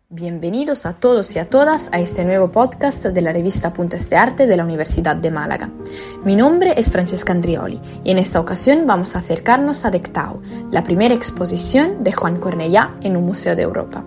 Bienvenidos a todos y a todas a este nuevo podcast de la revista Apuntes de Arte de la Universidad de Málaga. Mi nombre es Francesca Andrioli y en esta ocasión vamos a acercarnos a Dectau, la primera exposición de Juan Cornellà en un museo de Europa.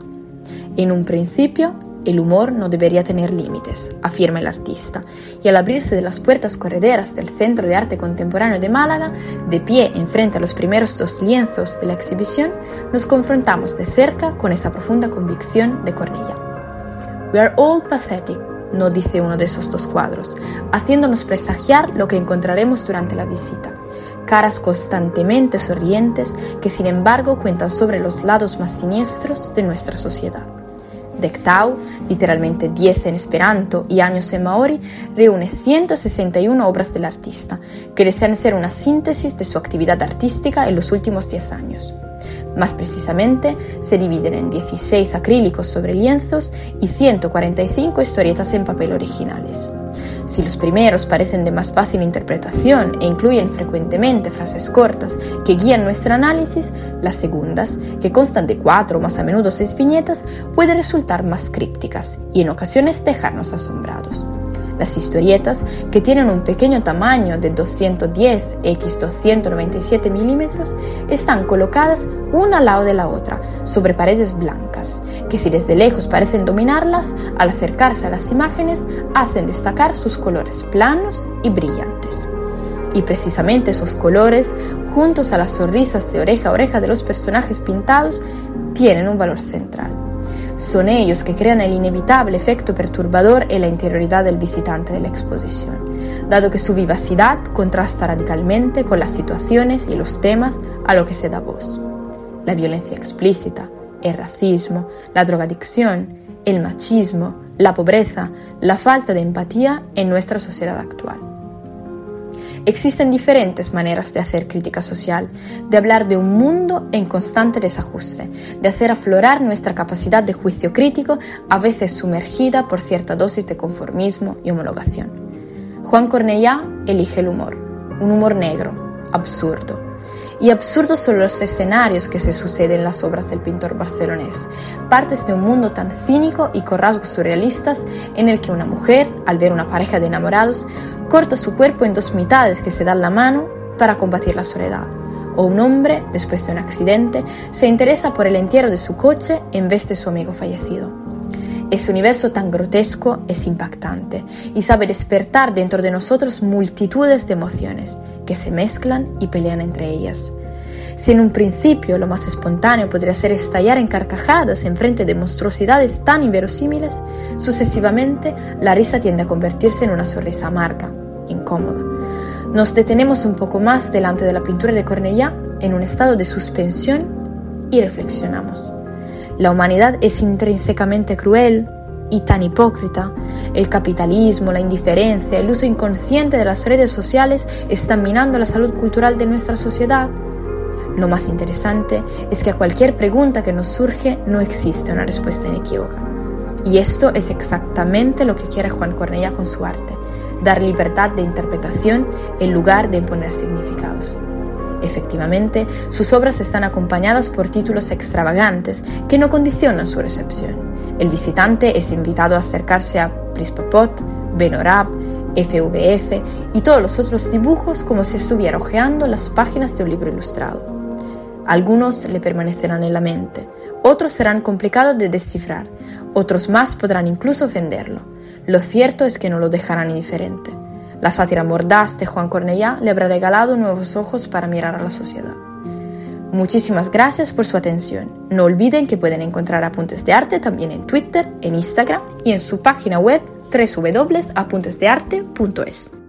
En un principio, el humor no debería tener límites, afirma el artista, y al abrirse de las puertas correderas del Centro de Arte Contemporáneo de Málaga, de pie enfrente a los primeros dos lienzos de la exhibición, nos confrontamos de cerca con esa profunda convicción de Cornellà. We are all pathetic, nos dice uno de esos dos cuadros, haciéndonos presagiar lo que encontraremos durante la visita. Caras constantemente sonrientes que sin embargo cuentan sobre los lados más siniestros de nuestra sociedad. Dectau, literalmente 10 en esperanto y años en maori, reúne 161 obras del artista, que desean ser una síntesis de su actividad artística en los últimos 10 años. Más precisamente, se dividen en 16 acrílicos sobre lienzos y 145 historietas en papel originales. Si los primeros parecen de más fácil interpretación e incluyen frecuentemente frases cortas que guían nuestro análisis, las segundas, que constan de 4 o más a menudo 6 viñetas, pueden resultar más crípticas y en ocasiones dejarnos asombrados. Las historietas, que tienen un pequeño tamaño de 210 x 297 milímetros, están colocadas una al lado de la otra, sobre paredes blancas, que si desde lejos parecen dominarlas, al acercarse a las imágenes hacen destacar sus colores planos y brillantes. Y precisamente esos colores, juntos a las sonrisas de oreja a oreja de los personajes pintados, tienen un valor central. Son ellos que crean el inevitable efecto perturbador en la interioridad del visitante de la exposición, dado que su vivacidad contrasta radicalmente con las situaciones y los temas a los que se da voz. La violencia explícita, el racismo, la drogadicción, el machismo, la pobreza, la falta de empatía en nuestra sociedad actual. Existen diferentes maneras de hacer crítica social, de hablar de un mundo en constante desajuste, de hacer aflorar nuestra capacidad de juicio crítico, a veces sumergida por cierta dosis de conformismo y homologación. Juan Cornellà elige el humor, un humor negro, absurdo. Y absurdos son los escenarios que se suceden en las obras del pintor barcelonés, partes de un mundo tan cínico y con rasgos surrealistas en el que una mujer, al ver una pareja de enamorados, corta su cuerpo en 2 mitades que se dan la mano para combatir la soledad, o un hombre, después de un accidente, se interesa por el entierro de su coche en vez de su amigo fallecido. Ese universo tan grotesco es impactante y sabe despertar dentro de nosotros multitudes de emociones que se mezclan y pelean entre ellas. Si en un principio lo más espontáneo podría ser estallar en carcajadas en frente de monstruosidades tan inverosímiles, sucesivamente la risa tiende a convertirse en una sonrisa amarga, incómoda. Nos detenemos un poco más delante de la pintura de Cornellà en un estado de suspensión y reflexionamos. La humanidad es intrínsecamente cruel y tan hipócrita. El capitalismo, la indiferencia, el uso inconsciente de las redes sociales están minando la salud cultural de nuestra sociedad. Lo más interesante es que a cualquier pregunta que nos surge no existe una respuesta inequívoca. Y esto es exactamente lo que quiere Juan Cornellà con su arte, dar libertad de interpretación en lugar de imponer significados. Efectivamente, sus obras están acompañadas por títulos extravagantes que no condicionan su recepción. El visitante es invitado a acercarse a Prispapot, Benorab, FVF y todos los otros dibujos como si estuviera hojeando las páginas de un libro ilustrado. Algunos le permanecerán en la mente, otros serán complicados de descifrar, otros más podrán incluso ofenderlo. Lo cierto es que no lo dejarán indiferente. La sátira mordaz de Juan Cornellà le habrá regalado nuevos ojos para mirar a la sociedad. Muchísimas gracias por su atención. No olviden que pueden encontrar Apuntes de Arte también en Twitter, en Instagram y en su página web www.apuntesdearte.es.